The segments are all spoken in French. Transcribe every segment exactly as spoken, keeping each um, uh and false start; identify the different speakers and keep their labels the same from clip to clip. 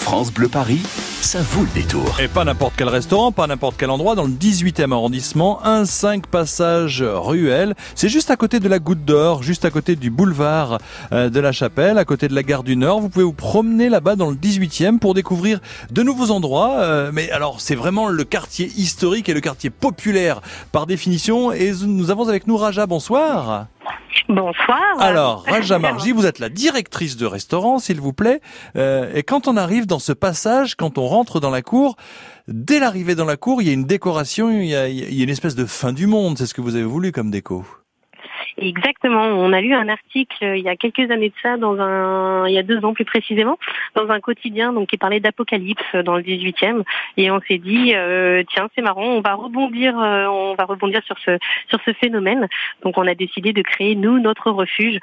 Speaker 1: France Bleu Paris, ça vaut le détour.
Speaker 2: Et pas n'importe quel restaurant, pas n'importe quel endroit, dans le dix-huitième arrondissement, un cinq passage Ruelle. C'est juste à côté de la Goutte d'Or, juste à côté du boulevard de la Chapelle, à côté de la gare du Nord. Vous pouvez vous promener là-bas dans le dix-huitième pour découvrir de nouveaux endroits. Mais alors, c'est vraiment le quartier historique et le quartier populaire par définition. Et nous avons avec nous Raja, bonsoir.
Speaker 3: Bonsoir.
Speaker 2: Alors, Raja Marji, vous êtes la directrice de restaurant, s'il vous plaît. Euh, et quand on arrive dans ce passage, quand on rentre dans la cour, dès l'arrivée dans la cour, il y a une décoration, il y a, il y a une espèce de fin du monde. C'est ce que vous avez voulu comme déco.
Speaker 3: Exactement. On a lu un article il y a quelques années de ça, dans un, il y a deux ans plus précisément, dans un quotidien donc qui parlait d'apocalypse dans le dix-huitième, et on s'est dit euh, tiens c'est marrant, on va rebondir, euh, on va rebondir sur ce sur ce phénomène. Donc on a décidé de créer nous notre refuge,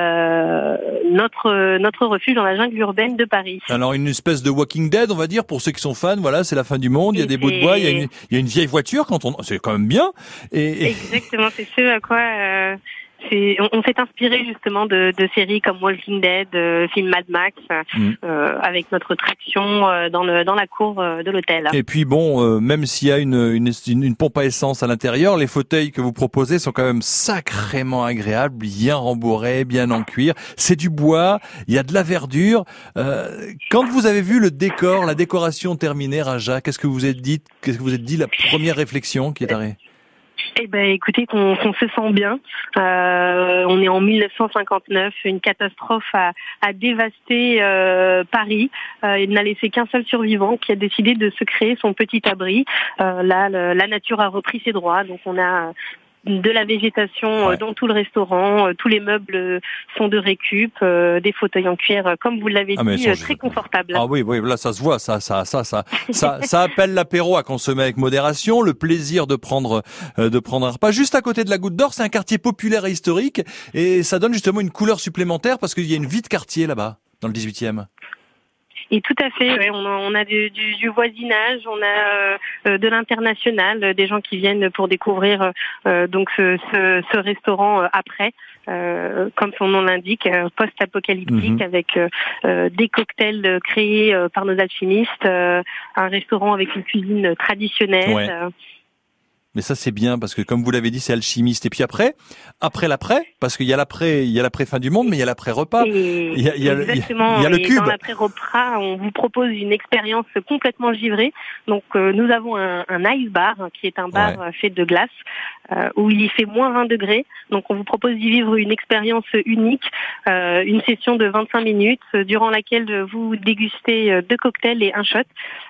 Speaker 3: euh, notre notre refuge dans la jungle urbaine de Paris.
Speaker 2: Alors une espèce de Walking Dead, on va dire, pour ceux qui sont fans. Voilà, c'est la fin du monde. Il y a et des bouts de bois, il y a une il y a une vieille voiture quand on, c'est quand même bien. Et, et...
Speaker 3: Exactement, c'est ce à quoi. Euh... C'est, on, on s'est inspiré justement de, de séries comme Walking Dead, euh, film Mad Max, mmh. euh, avec notre traction euh, dans le dans la cour euh, de l'hôtel.
Speaker 2: Et puis bon, euh, même s'il y a une, une une pompe à essence à l'intérieur, les fauteuils que vous proposez sont quand même sacrément agréables, bien rembourrés, bien en cuir. C'est du bois, il y a de la verdure. Euh, quand vous avez vu le décor, la décoration terminée, Raja, qu'est-ce que vous vous êtes dit Qu'est-ce que vous êtes dit la première réflexion qui est arrivée?
Speaker 3: Eh ben, écoutez, qu'on, qu'on se sent bien. Euh, on est en mille neuf cent cinquante-neuf, une catastrophe a, a dévasté euh, Paris. Euh, il n'a laissé qu'un seul survivant qui a décidé de se créer son petit abri. Euh, là, le, la nature a repris ses droits, donc on a de la végétation ouais. dans tout le restaurant, tous les meubles sont de récup, euh, des fauteuils en cuir, comme vous l'avez ah, dit, très confortables.
Speaker 2: Ah oui, oui, là ça se voit, ça, ça, ça, ça, ça, ça appelle l'apéro à consommer avec modération, le plaisir de prendre, euh, de prendre un repas. Juste à côté de la Goutte d'Or, c'est un quartier populaire et historique, et ça donne justement une couleur supplémentaire parce qu'il y a une vie de quartier là-bas, dans le dix-huitième.
Speaker 3: Et tout à fait, ouais, on a, on a du, du, du voisinage, on a euh, de l'international, euh, des gens qui viennent pour découvrir euh, donc ce, ce, ce restaurant euh, après, euh, comme son nom l'indique, euh, post-apocalyptique, mmh. avec euh, des cocktails créés euh, par nos alchimistes, euh, un restaurant avec une cuisine traditionnelle.
Speaker 2: Ouais. Euh, Mais ça c'est bien parce que comme vous l'avez dit c'est alchimiste. Et puis après, après l'après, parce qu'il y a l'après, il y a l'après fin du monde, mais il y a l'après repas.
Speaker 3: Et
Speaker 2: il y a, il y a,
Speaker 3: exactement.
Speaker 2: Il y a le
Speaker 3: et
Speaker 2: cube.
Speaker 3: Dans l'après repas, on vous propose une expérience complètement givrée. Donc euh, nous avons un, un ice bar qui est un bar ouais. fait de glace euh, où il y fait moins vingt degrés. Donc on vous propose d'y vivre une expérience unique, euh, une session de vingt-cinq minutes durant laquelle vous dégustez deux cocktails et un shot,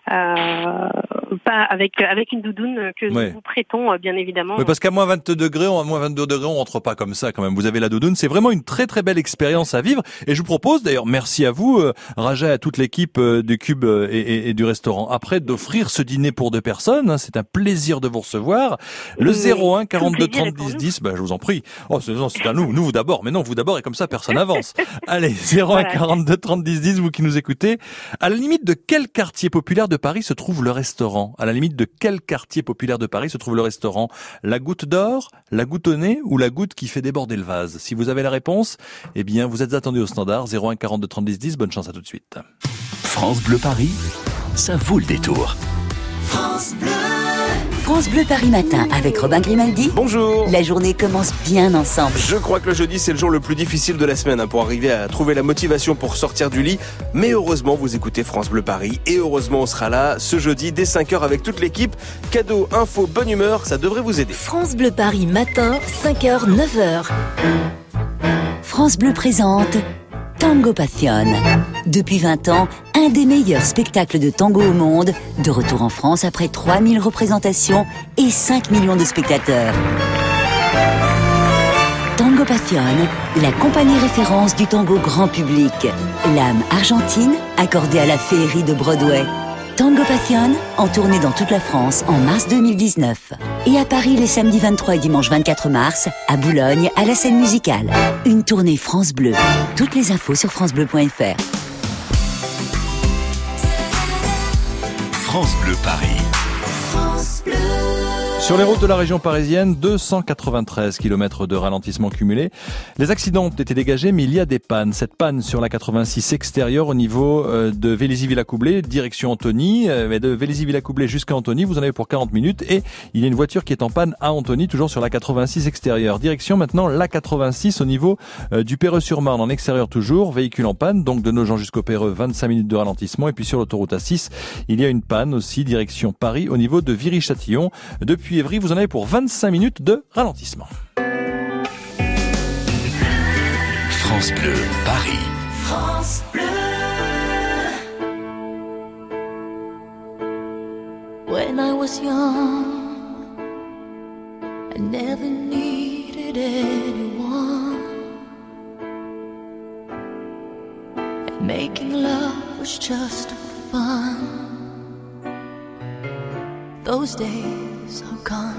Speaker 3: euh, pas avec avec une doudoune que ouais. nous vous prêtons. Bien évidemment.
Speaker 2: Oui, parce qu'à moins vingt-deux degrés, à moins vingt-deux degrés, on rentre pas comme ça quand même. Vous avez la doudoune. C'est vraiment une très très belle expérience à vivre. Et je vous propose, d'ailleurs, merci à vous, euh, Raja, à toute l'équipe euh, du Cube euh, et, et, et du restaurant après, d'offrir ce dîner pour deux personnes. Hein, c'est un plaisir de vous recevoir. Le zéro un quarante-deux trente dix dix, ben, je vous en prie. Oh, c'est, non, c'est à nous. Nous, vous d'abord. Mais non, vous d'abord et comme ça, personne avance. Allez, zéro un quarante-deux trente dix dix, vous qui nous écoutez. À la limite de quel quartier populaire de Paris se trouve le restaurant? À la limite de quel quartier populaire de Paris se trouve le restaurant? La Goutte d'Or, la Goutte au nez ou la goutte qui fait déborder le vase? Si vous avez la réponse, eh bien, vous êtes attendu au standard zéro un quarante-deux trente dix dix. Bonne chance à tout de suite.
Speaker 1: France Bleu Paris, ça vaut le détour.
Speaker 4: France Bleu. France Bleu Paris Matin avec Robin Grimaldi.
Speaker 5: Bonjour.
Speaker 4: La journée commence bien ensemble.
Speaker 5: Je crois que le jeudi, c'est le jour le plus difficile de la semaine hein, pour arriver à trouver la motivation pour sortir du lit. Mais heureusement, vous écoutez France Bleu Paris. Et heureusement, on sera là ce jeudi dès cinq heures avec toute l'équipe. Cadeaux, infos, bonne humeur, ça devrait vous aider.
Speaker 4: France Bleu Paris Matin, cinq heures, neuf heures. France Bleu présente Tango Passion. Depuis vingt ans, un des meilleurs spectacles de tango au monde, de retour en France après trois mille représentations et cinq millions de spectateurs. Tango Passion, la compagnie référence du tango grand public. L'âme argentine accordée à la féerie de Broadway. Tango Passion, en tournée dans toute la France en mars deux mille dix-neuf. Et à Paris les samedis vingt-trois et dimanche vingt-quatre mars, à Boulogne, à la scène musicale. Une tournée France Bleu. Toutes les infos sur francebleu point f r.
Speaker 1: France Bleu Paris.
Speaker 4: France Bleu.
Speaker 2: Sur les routes de la région parisienne, deux cent quatre-vingt-treize kilomètres de ralentissement cumulé. Les accidents ont été dégagés, mais il y a des pannes. Cette panne sur la quatre-vingt-six extérieure au niveau de Vélizy-Villacoublay, direction Antony. Mais de Vélizy-Villacoublay jusqu'à Antony, vous en avez pour quarante minutes. Et il y a une voiture qui est en panne à Antony, toujours sur la quatre-vingt-six extérieure. Direction maintenant la quatre-vingt-six au niveau du Perreux-sur-Marne, en extérieur toujours. Véhicule en panne, donc de Nogent jusqu'au Perreux, vingt-cinq minutes de ralentissement. Et puis sur l'autoroute A six, il y a une panne aussi, direction Paris, au niveau de Viry-Châtillon. Depuis Évry, vous en avez pour vingt-cinq minutes de ralentissement.
Speaker 1: France Bleu, Paris.
Speaker 6: France Bleu. When I was young, I never needed anyone. And making love was just fun. Those days are gone.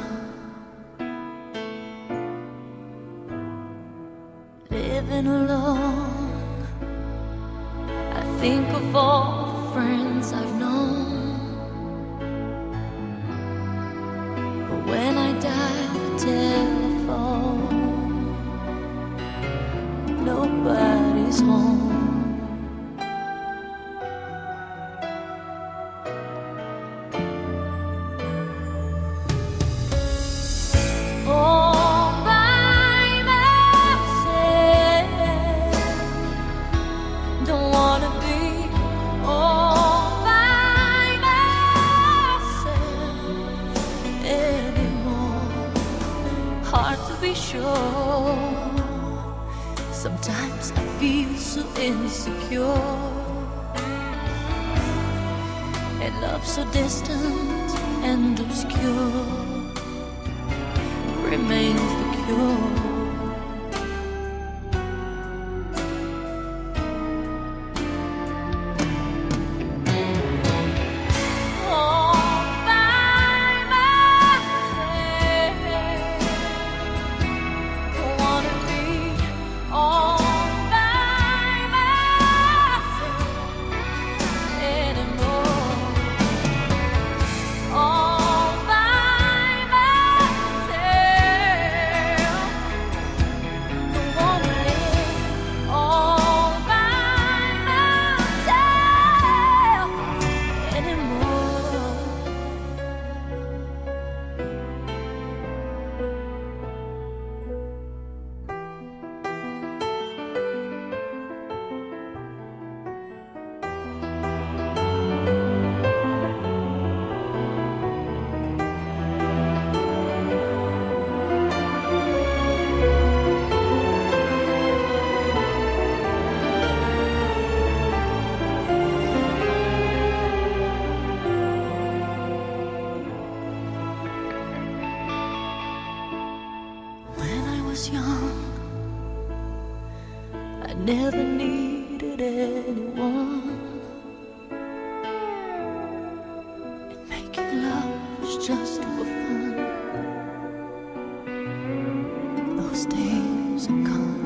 Speaker 6: Living alone, I think of all the friends I've known. But when I dial the telephone, nobody's home. Sometimes I feel so insecure, and love so distant and obscure remains the cure. Young, I never needed anyone, and making love was just for fun. Those days are gone.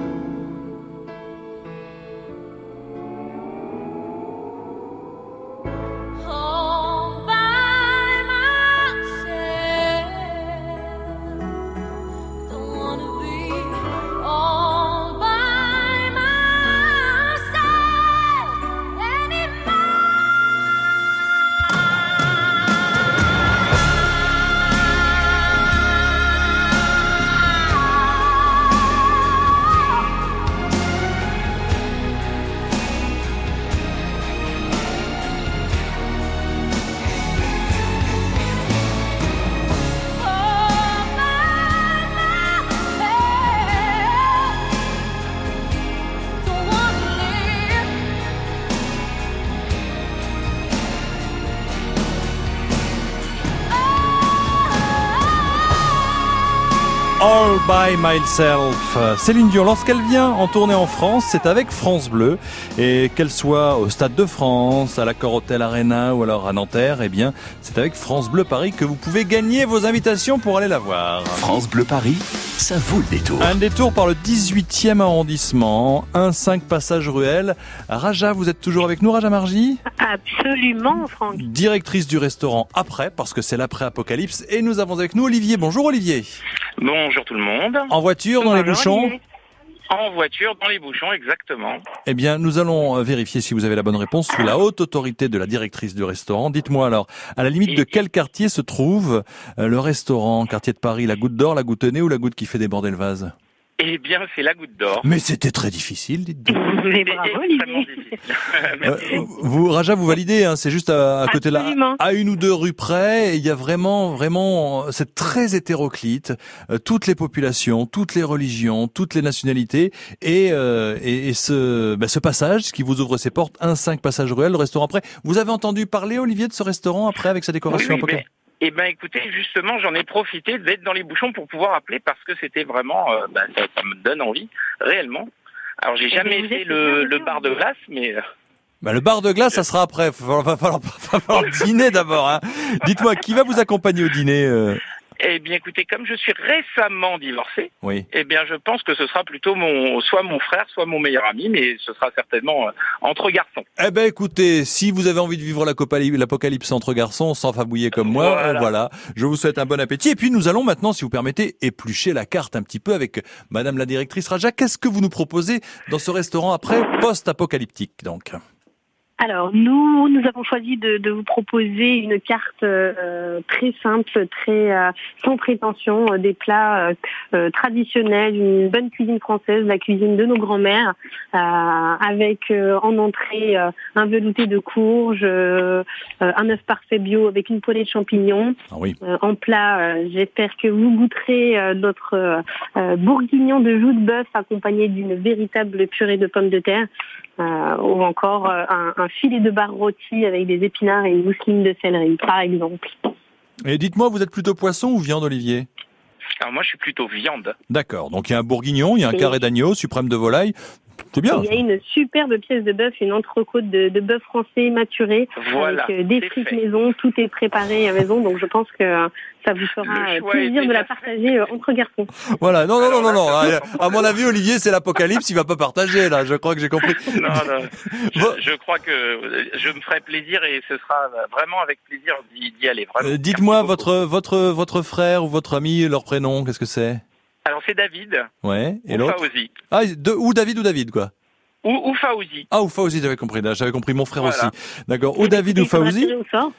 Speaker 2: All by Myself. Céline Dion, lorsqu'elle vient en tournée en France, c'est avec France Bleu. Et qu'elle soit au Stade de France, à l'Accor Hotel Arena ou alors à Nanterre, eh bien, c'est avec France Bleu Paris que vous pouvez gagner vos invitations pour aller la voir.
Speaker 1: France Bleu Paris, ça vaut le détour.
Speaker 2: Un détour par le dix-huitième arrondissement, un cinq passage Ruelle. Raja, vous êtes toujours avec nous, Raja Marji ?
Speaker 3: Absolument, Franck.
Speaker 2: Directrice du restaurant Après, parce que c'est l'après-apocalypse. Et nous avons avec nous Olivier. Bonjour Olivier.
Speaker 7: Bonjour tout le monde.
Speaker 2: En voiture, dans les bouchons ?
Speaker 7: En voiture, dans les bouchons, exactement.
Speaker 2: Eh bien, nous allons vérifier si vous avez la bonne réponse sous la haute autorité de la directrice du restaurant. Dites-moi alors, à la limite de quel quartier se trouve le restaurant ? Quartier de Paris, la Goutte d'Or, la Goutte Nez ou la Goutte qui fait déborder le vase ?
Speaker 7: Eh bien, c'est la Goutte d'Or.
Speaker 2: Mais c'était très difficile, dites donc.
Speaker 3: Mais bravo,
Speaker 7: Extrêmement
Speaker 3: Olivier.
Speaker 7: difficile.
Speaker 2: Euh, vous, Raja, vous validez, hein, c'est juste à, à côté là,
Speaker 3: Absolument.
Speaker 2: à une ou deux rues près. Il y a vraiment, vraiment, c'est très hétéroclite. Euh, toutes les populations, toutes les religions, toutes les nationalités, et euh, et, et ce, bah, ce passage qui vous ouvre ses portes, un cinq passage Ruelle, le restaurant Après. Vous avez entendu parler, Olivier, de ce restaurant Après avec sa décoration
Speaker 7: Oui, oui,
Speaker 2: apocalyptique ?
Speaker 7: mais- Eh ben, écoutez, justement, j'en ai profité d'être dans les bouchons pour pouvoir appeler parce que c'était vraiment, euh, bah, ça, ça me donne envie, réellement. Alors, j'ai
Speaker 3: Eh
Speaker 7: jamais
Speaker 3: bien, vous
Speaker 7: fait
Speaker 3: êtes
Speaker 7: le,
Speaker 3: bien
Speaker 7: le
Speaker 3: sûr,
Speaker 7: bar de glace, mais euh,
Speaker 2: Bah, le bar de glace, ça sera après. Il va falloir, va falloir dîner d'abord. Hein. Dites-moi, qui va vous accompagner au dîner euh
Speaker 7: eh bien, écoutez, comme je suis récemment divorcé,
Speaker 2: Oui.
Speaker 7: eh bien, je pense que ce sera plutôt mon, soit mon frère, soit mon meilleur ami, mais ce sera certainement euh, entre garçons.
Speaker 2: Eh ben écoutez, si vous avez envie de vivre l'apocalypse l'apocalypse entre garçons, sans fabouiller comme moi,
Speaker 7: Voilà.
Speaker 2: euh, voilà. Je vous souhaite un bon appétit. Et puis nous allons maintenant, si vous permettez, éplucher la carte un petit peu avec Madame la directrice Raja. Qu'est-ce que vous nous proposez dans ce restaurant Après post-apocalyptique, donc?
Speaker 3: Alors, nous, nous avons choisi de, de vous proposer une carte euh, très simple, très euh, sans prétention, euh, des plats euh, euh, traditionnels, une bonne cuisine française, la cuisine de nos grands-mères, euh, avec euh, en entrée euh, un velouté de courges, euh, euh, un œuf parfait bio avec une poêlée de champignons.
Speaker 2: Ah oui.
Speaker 3: Euh, en plat, euh, j'espère que vous goûterez euh, notre euh, euh, bourguignon de joue de bœuf accompagné d'une véritable purée de pommes de terre. Euh, ou encore euh, un, un filet de bar rôti avec des épinards et une mousseline de céleri, par exemple.
Speaker 2: Et dites-moi, vous êtes plutôt poisson ou viande, Olivier?
Speaker 7: Alors, moi, je suis plutôt viande.
Speaker 2: D'accord. Donc il y a un bourguignon, il y a un
Speaker 3: Et-
Speaker 2: carré d'agneau, suprême de volaille. C'est bien.
Speaker 3: Il y a une superbe pièce de bœuf, une entrecôte de, de bœuf français maturé,
Speaker 7: Voilà,
Speaker 3: avec euh, des
Speaker 7: c'est
Speaker 3: frites
Speaker 7: fait.
Speaker 3: maison, tout est préparé à maison, donc je pense que euh, ça vous fera
Speaker 7: Le
Speaker 3: euh,
Speaker 7: choix
Speaker 3: plaisir
Speaker 7: est
Speaker 3: de la
Speaker 7: déjà
Speaker 3: partager euh, entre garçons.
Speaker 2: Voilà. Non, non, non,
Speaker 7: Alors
Speaker 2: non,
Speaker 7: là,
Speaker 2: non.
Speaker 7: ça
Speaker 2: À,
Speaker 7: peut
Speaker 2: à mon avis, Olivier, c'est l'apocalypse. Il va pas partager là. Je crois que j'ai compris.
Speaker 7: Non, non.
Speaker 2: Bon.
Speaker 7: Je, je crois que je me ferai plaisir et ce sera vraiment avec plaisir d'y, d'y aller. Vraiment.
Speaker 2: Euh, dites-moi
Speaker 7: Merci beaucoup.
Speaker 2: votre votre votre frère ou votre ami, leur prénom, qu'est-ce que c'est?
Speaker 7: Alors, c'est David
Speaker 2: Ouais. Et
Speaker 7: ou
Speaker 2: l'autre?
Speaker 7: Faouzi.
Speaker 2: Ah, de, ou David ou David quoi.
Speaker 7: Ou, ou Faouzi.
Speaker 2: Ah, ou Fauzi, j'avais compris. là, J'avais compris mon frère
Speaker 7: Voilà.
Speaker 2: aussi. D'accord. Ou David ou
Speaker 3: Il faudra
Speaker 2: Fauzi.
Speaker 3: tirer au sort.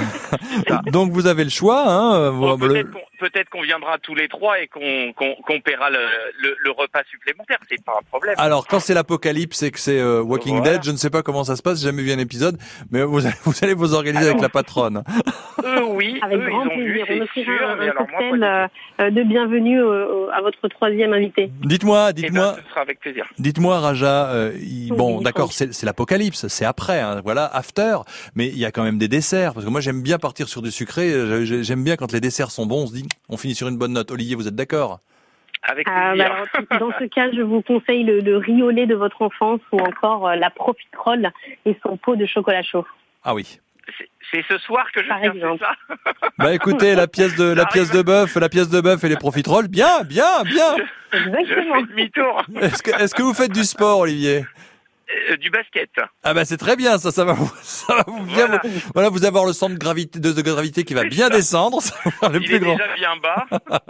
Speaker 2: Donc vous avez le choix. Hein. euh,
Speaker 7: Bon,
Speaker 2: le-
Speaker 7: peut-être, qu'on, peut-être qu'on viendra tous les trois et qu'on, qu'on, qu'on paiera le, le, le repas supplémentaire. C'est pas un problème.
Speaker 2: Alors quand c'est l'apocalypse et que c'est euh, Walking
Speaker 7: Voilà.
Speaker 2: Dead, je ne sais pas comment ça se passe. J'ai jamais vu un épisode, mais vous allez vous, allez vous organiser avec la patronne.
Speaker 7: Eux, oui.
Speaker 3: Avec
Speaker 7: eux,
Speaker 3: grand
Speaker 7: ils ont vu,
Speaker 3: plaisir.
Speaker 7: c'est
Speaker 3: On offrira
Speaker 7: sûr.
Speaker 3: un,
Speaker 7: Mais
Speaker 3: un
Speaker 7: alors, moi,
Speaker 3: cocktail
Speaker 7: pas du
Speaker 3: euh, euh, de bienvenue au- au- à votre troisième invité.
Speaker 2: Dites-moi,
Speaker 7: tout. Eh
Speaker 2: dites-moi,
Speaker 7: ben, ce sera avec plaisir.
Speaker 2: dites-moi, Raja. euh, il-
Speaker 3: Oui,
Speaker 2: bon,
Speaker 3: oui,
Speaker 2: d'accord,
Speaker 3: Franck.
Speaker 2: c'est, c'est l'apocalypse, c'est après. Hein, voilà, after. Mais il y a quand même des desserts parce que moi j'aime bien partir sur du sucré. euh, j'ai- J'aime bien quand les desserts sont bons. On se dit, on finit sur une bonne note. Olivier, vous êtes d'accord?
Speaker 7: Avec
Speaker 3: Ah,
Speaker 7: plaisir.
Speaker 3: bah alors, dans ce cas, je vous conseille le, le riz au lait de votre enfance ou encore euh, la profiterole et son pot de chocolat chaud.
Speaker 2: Ah oui.
Speaker 7: c'est, c'est ce soir que je
Speaker 3: Par
Speaker 7: viens faire
Speaker 3: exemple.
Speaker 7: ça.
Speaker 2: Bah écoutez, la pièce de la pièce de bœuf, la pièce de bœuf et les profiteroles, bien, bien, bien.
Speaker 7: Je
Speaker 3: Exactement.
Speaker 7: fais demi-tour.
Speaker 2: Est-ce que est-ce que vous faites du sport, Olivier?
Speaker 7: Euh, du basket.
Speaker 2: Ah bah c'est très bien, ça, ça va vous, ça va vous bien,
Speaker 7: Voilà.
Speaker 2: vous- voilà, vous avoir le centre de gravité, de, de gravité qui va bien descendre, ça va faire le
Speaker 7: Il
Speaker 2: plus
Speaker 7: est
Speaker 2: grand.
Speaker 7: déjà bien bas.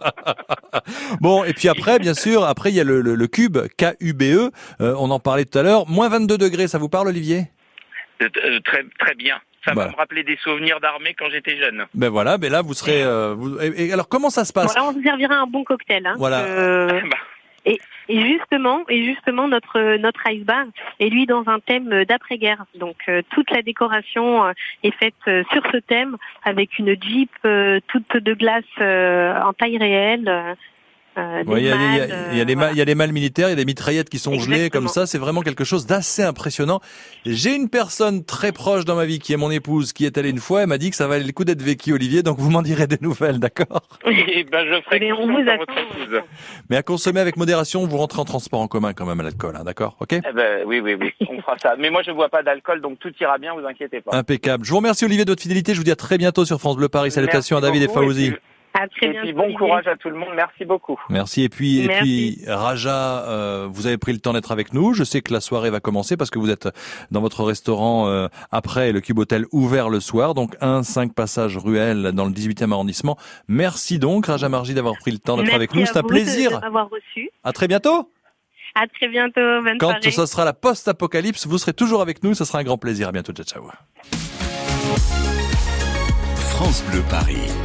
Speaker 2: Bon, et puis après, bien sûr, après il y a le, le, le cube, K U B E, euh, on en parlait tout à l'heure, moins vingt-deux degrés, ça vous parle, Olivier?
Speaker 7: Euh, euh, très, très bien. Ça
Speaker 2: Voilà.
Speaker 7: va me rappeler des souvenirs d'armée quand j'étais jeune.
Speaker 2: Ben voilà, ben là vous serez, euh, vous, et, et alors comment ça se passe?
Speaker 3: Voilà, on vous servira un bon cocktail. Hein.
Speaker 2: Voilà.
Speaker 3: Euh,
Speaker 7: Bah,
Speaker 3: et, et justement, et justement, notre notre ice bar est lui dans un thème d'après-guerre. Donc euh, toute la décoration euh, est faite euh, sur ce thème avec une Jeep euh, toute de glace euh, en taille réelle. euh, Euh,
Speaker 2: Ouais, il y a, il y a- il y a- il y a des
Speaker 3: voilà.
Speaker 2: mâles, il y a des mâles militaires, il y a des mitraillettes qui sont gelées
Speaker 3: Exactement.
Speaker 2: comme ça. C'est vraiment quelque chose d'assez impressionnant. J'ai une personne très proche dans ma vie qui est mon épouse, qui est allée une fois. Elle m'a dit que ça valait le coup d'être vécu, Olivier. Donc vous m'en direz des nouvelles, d'accord?
Speaker 7: Et ben, je ferai
Speaker 3: Eh bien, on
Speaker 7: confiance
Speaker 3: vous
Speaker 7: à votre
Speaker 3: attend.
Speaker 7: épouse.
Speaker 2: Mais à consommer avec modération. Vous rentrez en transport en commun quand même à l'alcool, hein, d'accord? Ok?
Speaker 7: Eh ben, oui, oui, oui, on fera ça. Mais moi, je bois pas d'alcool, donc tout ira bien, vous inquiétez pas.
Speaker 2: Impeccable. Je vous remercie, Olivier, de votre fidélité. Je vous dis à très bientôt sur France Bleu Paris. Salutations
Speaker 7: Merci
Speaker 2: à David
Speaker 7: beaucoup,
Speaker 2: et Fawzi.
Speaker 7: Et puis,
Speaker 3: À très
Speaker 7: et
Speaker 3: bientôt.
Speaker 7: puis bon
Speaker 3: Olivier.
Speaker 7: courage à tout le monde. Merci beaucoup.
Speaker 2: Merci. Et puis, et
Speaker 3: Merci.
Speaker 2: puis, Raja, euh, vous avez pris le temps d'être avec nous. Je sais que la soirée va commencer parce que vous êtes dans votre restaurant euh, après le Cube Hotel ouvert le soir. Donc, un cinq passage Ruelle dans le dix-huitième arrondissement. Merci donc, Raja Marji, d'avoir pris le temps d'être
Speaker 3: Merci
Speaker 2: avec nous.
Speaker 3: à
Speaker 2: C'est un
Speaker 3: vous
Speaker 2: plaisir.
Speaker 3: de, de m'avoir reçu.
Speaker 2: À très bientôt.
Speaker 3: À très bientôt. Bonne
Speaker 2: Quand
Speaker 3: soirée.
Speaker 2: ce sera la post-apocalypse, vous serez toujours avec nous. Ce sera un grand plaisir. À bientôt. Ciao, ciao.
Speaker 1: France Bleu Paris.